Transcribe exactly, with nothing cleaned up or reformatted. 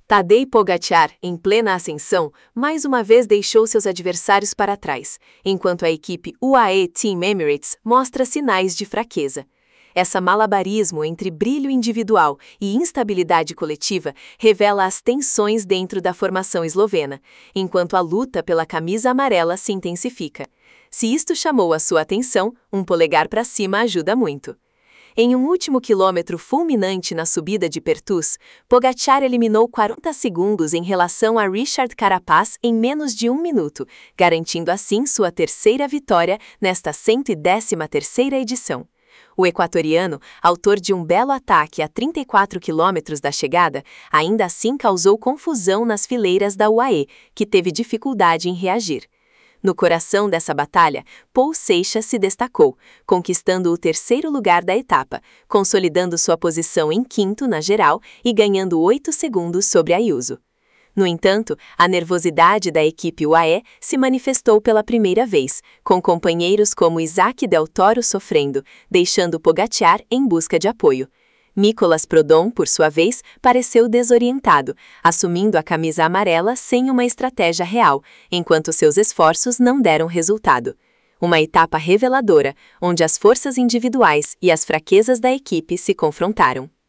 Tadej Pogačar, em plena ascensão, mais uma vez deixou seus adversários para trás, enquanto a equipe U A E Team Emirates mostra sinais de fraqueza. Essa malabarismo entre brilho individual e instabilidade coletiva revela as tensões dentro da formação eslovena, enquanto a luta pela camisa amarela se intensifica. Se isto chamou a sua atenção, um polegar para cima ajuda muito. Em um último quilômetro fulminante na subida de Pertús, Pogačar eliminou quarenta segundos em relação a Richard Carapaz em menos de um minuto, garantindo assim sua terceira vitória nesta cento e décima terceira edição. O equatoriano, autor de um belo ataque a trinta e quatro quilômetros da chegada, ainda assim causou confusão nas fileiras da U A E, que teve dificuldade em reagir. No coração dessa batalha, Paul Seixas se destacou, conquistando o terceiro lugar da etapa, consolidando sua posição em quinto na geral e ganhando oito segundos sobre Ayuso. No entanto, a nervosidade da equipe U A E se manifestou pela primeira vez, com companheiros como Isaac Del Toro sofrendo, deixando Pogačar em busca de apoio. Nicolas Prodom, por sua vez, pareceu desorientado, assumindo a camisa amarela sem uma estratégia real, enquanto seus esforços não deram resultado. Uma etapa reveladora, onde as forças individuais e as fraquezas da equipe se confrontaram.